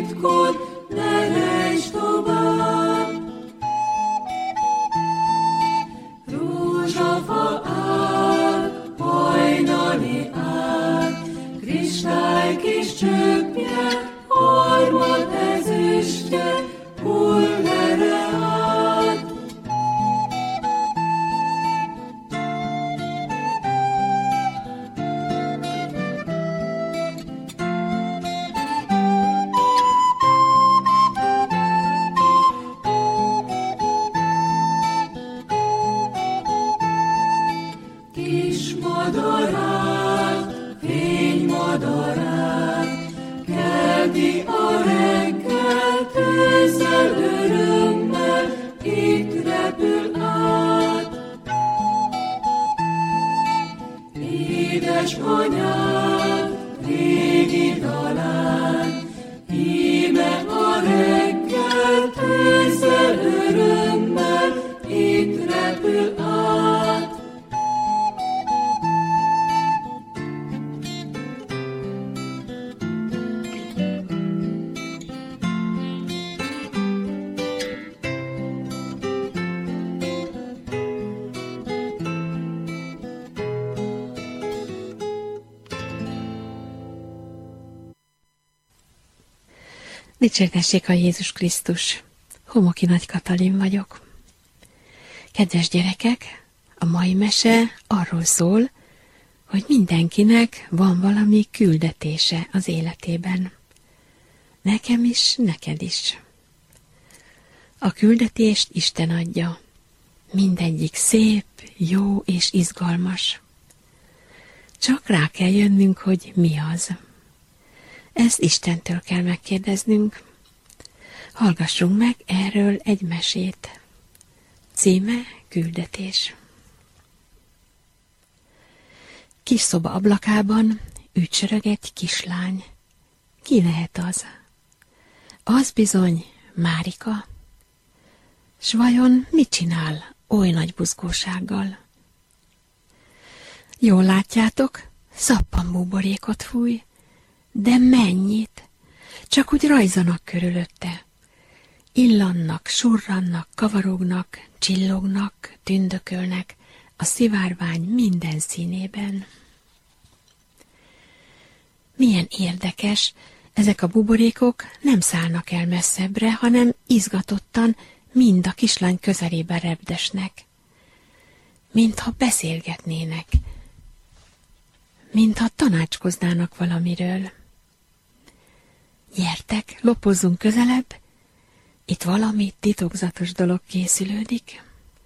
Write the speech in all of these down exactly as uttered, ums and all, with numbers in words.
titkod, ne rejtsd tovább. Rózsafa ág, hajnali ág, kristály kis csöppje, harmad ezüstje, hull erre át. Kis madarát, fénymadarát, kelti a reggel, tőzzel örömmel, itt repül át. Édesanyád régi dalán, íme a reggel, tőzzel örömmel, itt repül át. Dicsértessék a Jézus Krisztus! Homoki Nagy Katalin vagyok. Kedves gyerekek, a mai mese arról szól, hogy mindenkinek van valami küldetése az életében. Nekem is, neked is. A küldetést Isten adja. Mindegyik szép, jó és izgalmas. Csak rá kell jönnünk, hogy mi az. Ezt Istentől kell megkérdeznünk. Hallgassunk meg erről egy mesét. Címe Küldetés. Kis szoba ablakában ücsörög egy kislány. Ki lehet az? Az bizony Márika. S vajon mit csinál oly nagy buzgósággal? Jól látjátok, szappanbúborékot fúj. De mennyit? Csak úgy rajzanak körülötte. Illannak, surrannak, kavarognak, csillognak, tündökölnek a szivárvány minden színében. Milyen érdekes, ezek a buborékok nem szállnak el messzebbre, hanem izgatottan mind a kislány közelébe repdesnek. Mintha beszélgetnének, mintha tanácskoznának valamiről. Gyertek, lopozzunk közelebb, itt valami titokzatos dolog készülődik.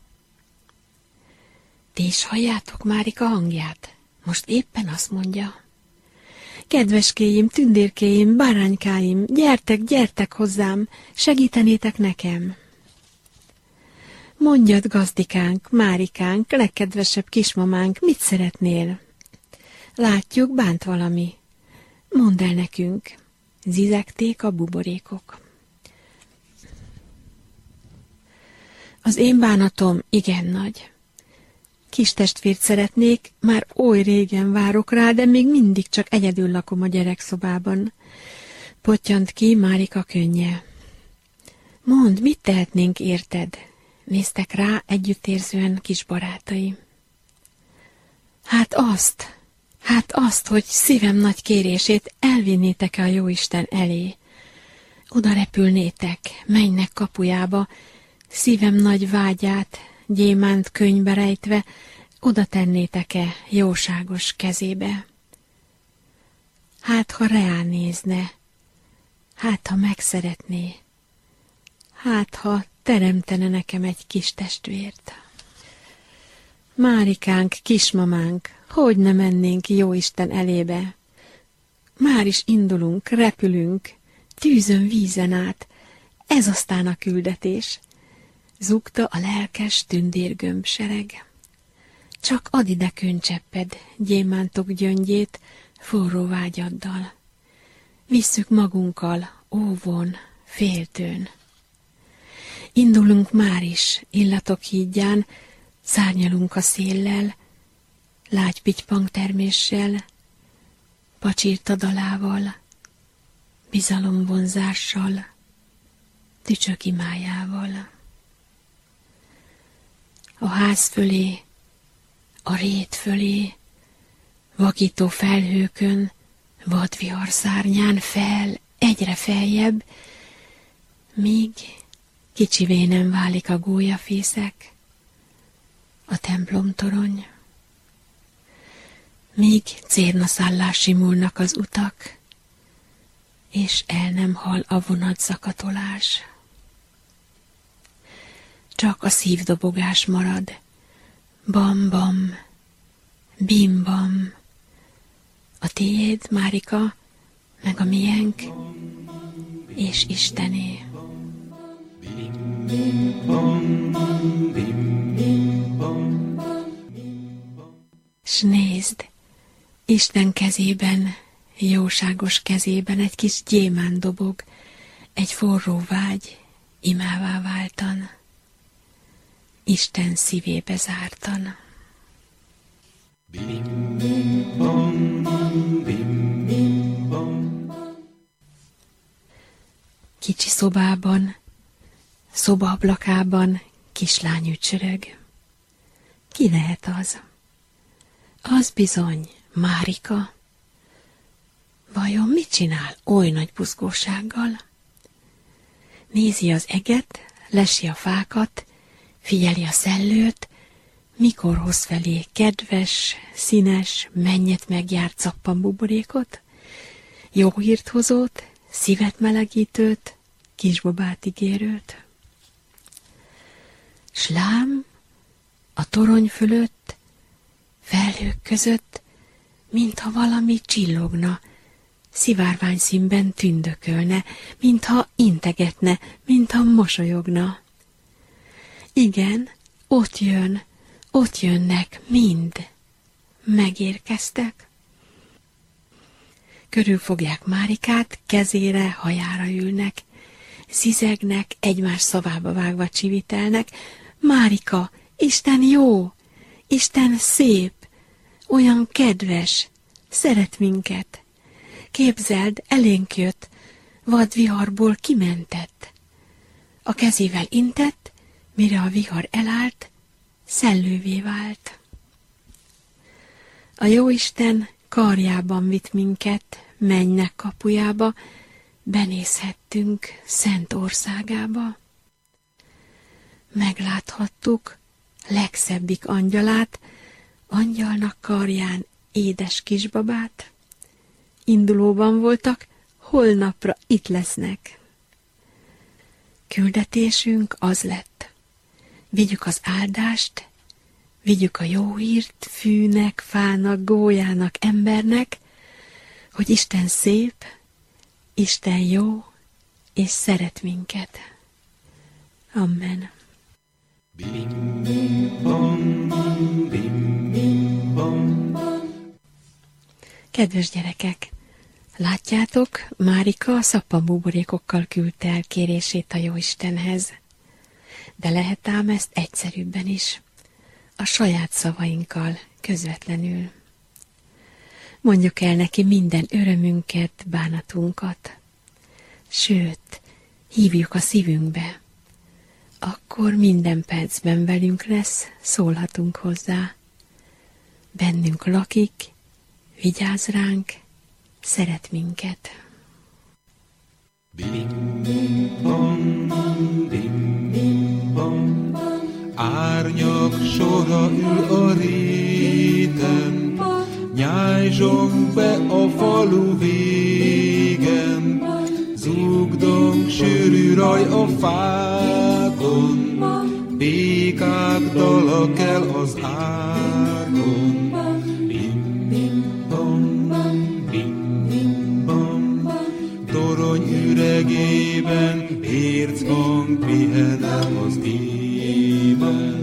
Ti is halljátok Márika hangját? Most éppen azt mondja. Kedveskéim, tündérkéim, báránykáim, gyertek, gyertek hozzám, segítenétek nekem. Mondjad, gazdikánk, Márikánk, legkedvesebb kismamánk, mit szeretnél? Látjuk, bánt valami. Mondd el nekünk. Zizegték a buborékok. Az én bánatom igen nagy. Kis testvért szeretnék, már oly régen várok rá, de még mindig csak egyedül lakom a gyerekszobában. Pottyant ki Márika könnye. Mondd, mit tehetnénk érted? Néztek rá együttérzően kis barátai. Hát azt, hát azt, hogy szívem nagy kérését elvinnétek-e a jóisten elé. Oda repülnétek, mennynek kapujába, szívem nagy vágyát, gyémánt könyvbe rejtve, oda tennétek-e jóságos kezébe. Hát, ha reá nézne, hát, ha megszeretné, hát, ha teremtene nekem egy kis testvért. Márikánk, kismamánk, hogy ne mennénk jóisten elébe? Már is indulunk, repülünk, tűzön, vízen át, ez aztán a küldetés. Zúgta a lelkes tündérgömbsereg. Csak add ide könycsepped, gyémántok gyöngyét, forró vágyaddal. Visszük magunkkal, óvon, féltőn. Indulunk már is, illatok hídján, szárnyalunk a széllel, lágy pitypang terméssel, pacsírta dalával, bizalomvonzással, tücsök imájával. A ház fölé, a rét fölé, vakító felhőkön, vadvihar szárnyán fel, egyre feljebb, míg kicsivé nem válik a gólyafészek, a templomtorony, míg cérnaszállás simulnak az utak, és el nem hal a vonatszakatolás. Csak a szívdobogás marad, bam-bam, bim-bam, a tiéd, Márika, meg a miénk, és Istené. S nézd, Isten kezében, jóságos kezében egy kis gyémánt dobog, egy forró vágy imává váltan, Isten szívébe zártan. Kicsi szobában, szobaablakában kislány ücsörög. Ki lehet az? Az bizony Márika. Vajon mit csinál oly nagy buzgósággal? Nézi az eget, lesi a fákat, figyeli a szellőt, mikor hoz felé kedves, színes, mennyet megjárt szappanbuborékot, jó hírt hozót, szívet melegítőt, kisbabát ígérőt. S lám, a torony fölött, felhők között, mintha valami csillogna, szivárvány színben tündökölne, mintha integetne, mintha mosolyogna. Igen, ott jön, ott jönnek mind. Megérkeztek. Körülfogják Márikát, kezére, hajára ülnek, zizegnek, egymás szavába vágva csivitelnek. Márika, Isten jó, Isten szép, olyan kedves, szeret minket. Képzeld, elénk jött, vadviharból kimentett. A kezével intett, mire a vihar elállt, szellővé vált. A jóisten karjában vitt minket, mennynek kapujába, benézhettünk szent országába. Megláthattuk legszebbik angyalát, angyalnak karján édes kisbabát. Indulóban voltak, holnapra itt lesznek. Küldetésünk az lett. Vigyük az áldást, vigyük a jó hírt fűnek, fának, gólyának, embernek, hogy Isten szép, Isten jó, és szeret minket. Amen. Kedves gyerekek, látjátok, Márika a szappanbuborékokkal küldte el kérését a Jóistenhez. De lehet ám ezt egyszerűbben is, a saját szavainkkal, közvetlenül. Mondjuk el neki minden örömünket, bánatunkat. Sőt, hívjuk a szívünkbe. Akkor minden percben velünk lesz, szólhatunk hozzá. Bennünk lakik, vigyáz ránk, szeret minket. Bim, bim, bom, bim, bim, bom. Árnyak sora ül a réten, nyájzsong be a falu végen, zúgdong sűrű raj a fákon, békák dala kell az árgon. Bim, bim, bom, bim, bim, bom. Torony üregében érchang pihenel az ében.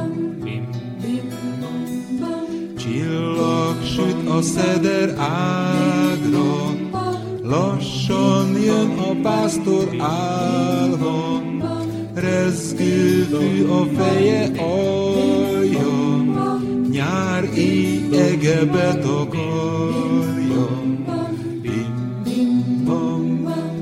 Csillag süt a szeder ágra, lassan jön a pásztor állva, rezgő fű a feje alja, nyár éj ege betakarja. Bim, bim, bam,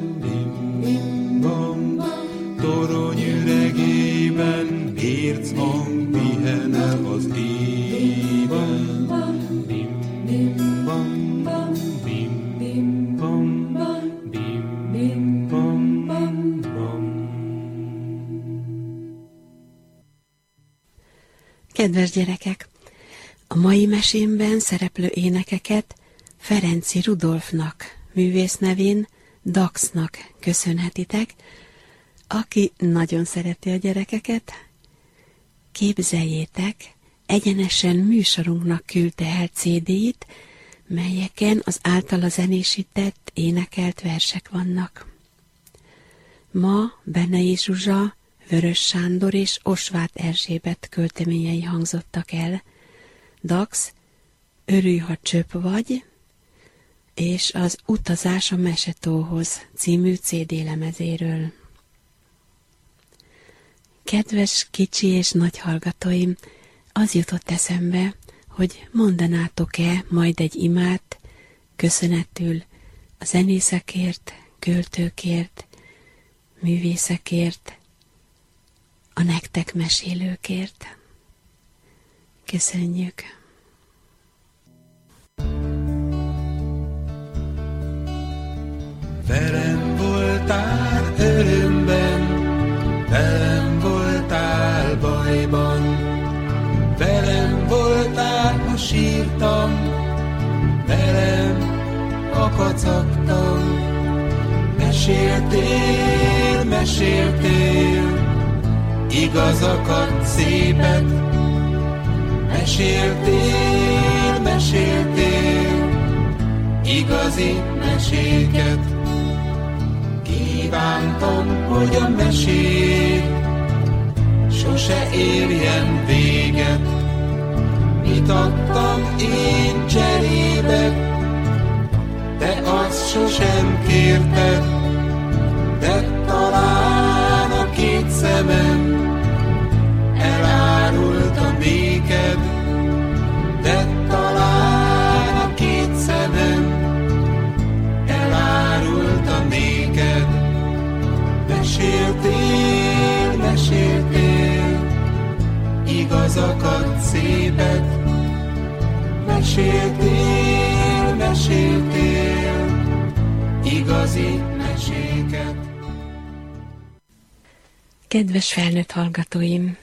Kedves gyerekek! A mai mesémben szereplő énekeket Ferenczy Rudolfnak, művész nevén Daxnak köszönhetitek, aki nagyon szereti a gyerekeket. Képzeljétek, egyenesen műsorunknak küldte el cé dé-it, melyeken az általa zenésített, énekelt versek vannak. Ma Benei Zsuzsa, Vörös Sándor és Osváth Erzsébet költeményei hangzottak el. Dax, Örülj, ha csöpp vagy, és az Utazás a Mesetóhoz című cé dé lemezéről. Kedves kicsi és nagy hallgatóim, az jutott eszembe, hogy mondanátok-e majd egy imát köszönetül a zenészekért, költőkért, művészekért, a nektek mesélőkért. Köszönjük! Velem voltál örömben, velem voltál bajban, velem voltál, ha sírtam, velem, ha kacagtam. Meséltél, meséltél, igazakat, szépet. Meséltél, meséltél, igazi meséket. Kívántam, hogy a mesék sose érjen véget. Mit adtam én cserébe, te azt sosem kérted, de talán a két szemem elárulta néked, de talán a két szemem elárulta néked. Meséltél, meséltél, igazakat, szépet. Meséltél, meséltél, igazi meséket. Kedves felnőtt hallgatóim!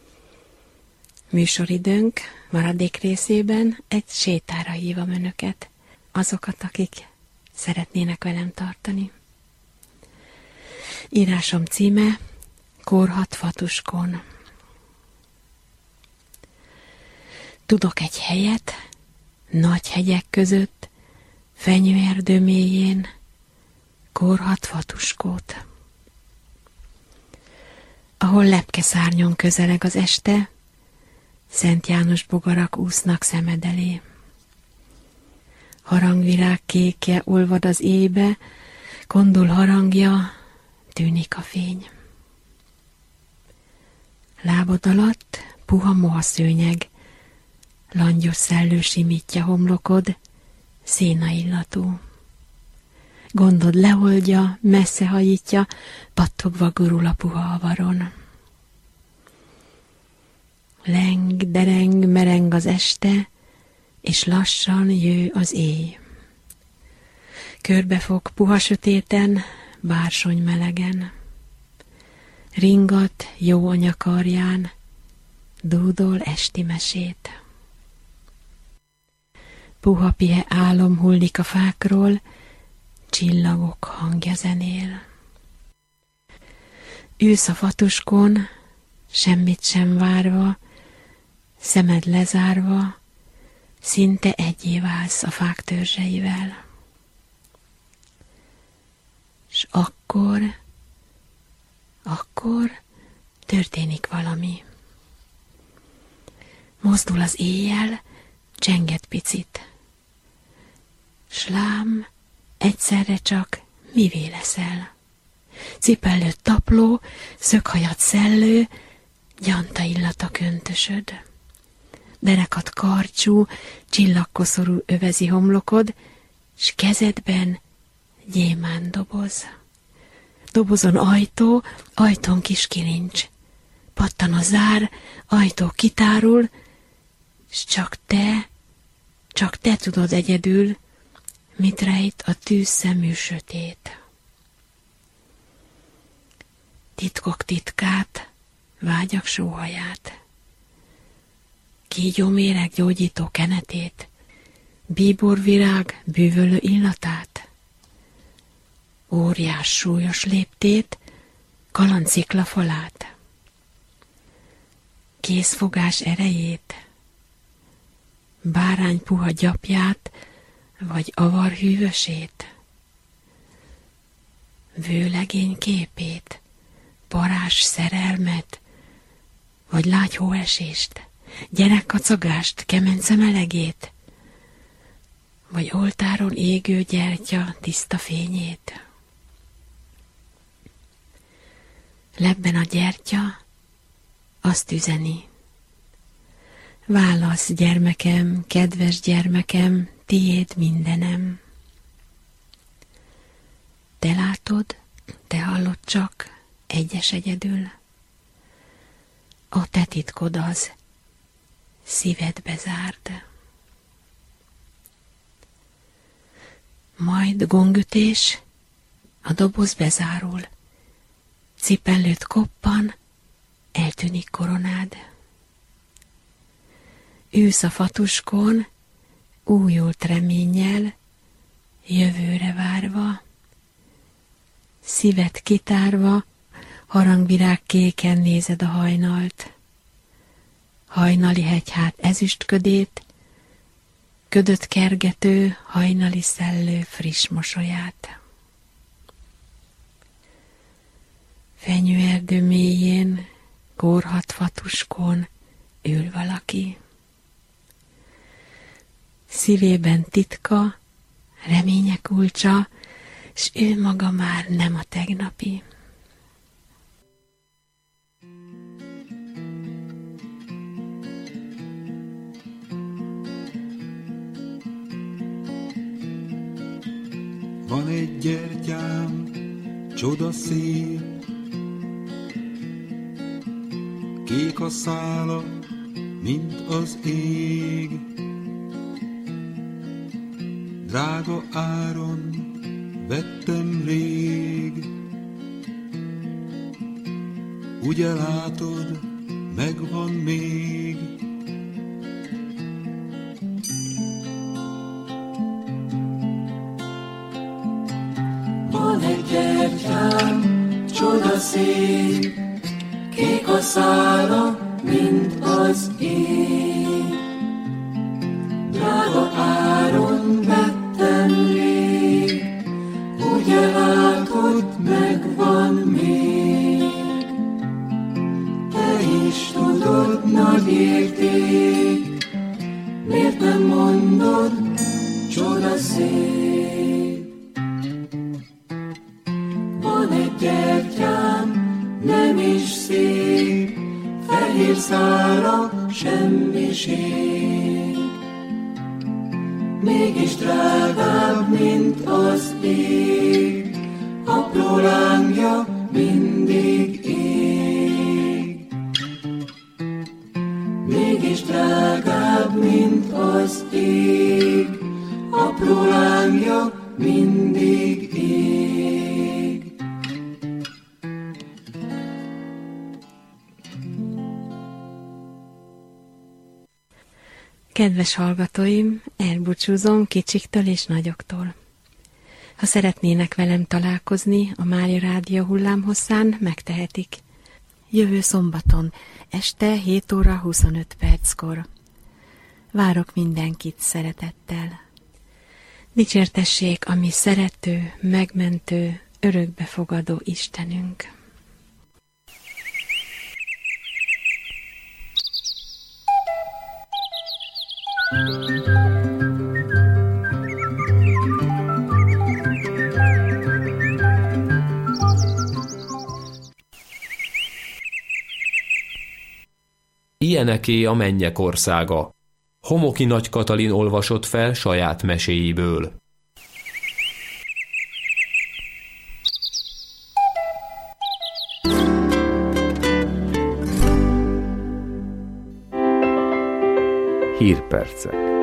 Műsoridőnk maradék részében egy sétára hívom önöket, azokat, akik szeretnének velem tartani. Írásom címe Korhat Fatuskon. Tudok egy helyet, nagy hegyek között, fenyőerdő mélyén, Korhat Fatuskót. Ahol lepkeszárnyon közeleg az este, Szent János bogarak úsznak szemed elé. Harangvirág kékje olvad az éjbe, kondul harangja, tűnik a fény. Lábad alatt puha mohaszőnyeg, langyos szellő simítja homlokod, szénaillatú. Gondod leoldja, messze hajítja, pattogva gurul a puha avaron. Leng, dereng, mereng az este, és lassan jő az éj. Körbefog puha sötéten, bársony melegen. Ringat jó anya karján, dúdol esti mesét. Puha pihe álom hullik a fákról, csillagok hangja zenél. Ülsz a fatuskon, semmit sem várva, szemed lezárva, szinte egyé válsz a fák törzseivel. S akkor, akkor történik valami. Mozdul az éjjel, csenget picit. S lám, egyszerre csak mivé leszel. Cipellőd tapló, szöghajad szellő, gyanta illata köntösöd. Derekat karcsú, csillagkoszorú övezi homlokod, s kezedben gyémánt doboz. Dobozon ajtó, ajtón kis kilincs. Pattan a zár, ajtó kitárul, s csak te, csak te tudod egyedül, mit rejt a tűzszemű sötét. Titkok titkát, vágyak sóhaját. kígyóméreg gyógyító kenetét, bíborvirág bűvölő illatát, óriás súlyos léptét, kalancikla falát, kézfogás erejét, bárány puha gyapját, vagy avar hűvösét, vőlegény képét, parázs szerelmet, vagy lágy hóesést, gyerekkacagást, kemence melegét, vagy oltáron égő gyertya tiszta fényét. Lebben a gyertya azt üzeni: válasz, gyermekem, kedves gyermekem, tiéd mindenem. Te látod, te hallod csak, egyes egyedül. A te titkod az, szívedbe zárd. Majd gongütés, a doboz bezárul, cipellőt koppan, eltűnik koronád. Ülsz a fatuskon, újult reménnyel, jövőre várva, szíved kitárva, harangvirág kéken nézed a hajnalt. Hajnali hegyhát ezüstködét, ködöt kergető, hajnali szellő friss mosolyát. Fenyőerdő mélyén, kórhat fatuskon ül valaki. Szívében titka, reménye kulcsa, s ő maga már nem a tegnapi. Van egy gyertyám, csoda szép, kék a szála, mint az ég. Drága áron vettem rég, ugye látod, megvan még. Van egy gyertyám, csoda szép, kék a szála, mint az ég. Drága áron vettem rég, ugye látod, megvan még. Te is tudod, nagy érték, miért nem mondod, csoda szép. Van egy gyertyám, nem is szép, fehér szára semmiség. Mégis drágább, mint az ég, apró lángja mindig ég. Mégis drágább, mint az ég, apró lángja mindig ég. Kedves hallgatóim, elbúcsúzom kicsiktől és nagyoktól. Ha szeretnének velem találkozni a Mária Rádió hullámhosszán, megtehetik. Jövő szombaton, este hét óra huszonöt perckor. Várok mindenkit szeretettel. Dicsértessék a mi szerető, megmentő, örökbefogadó Istenünk. Ilyeneké a mennyek országa. Homoki Nagy Katalin olvasott fel saját meséiből. Hírpercek.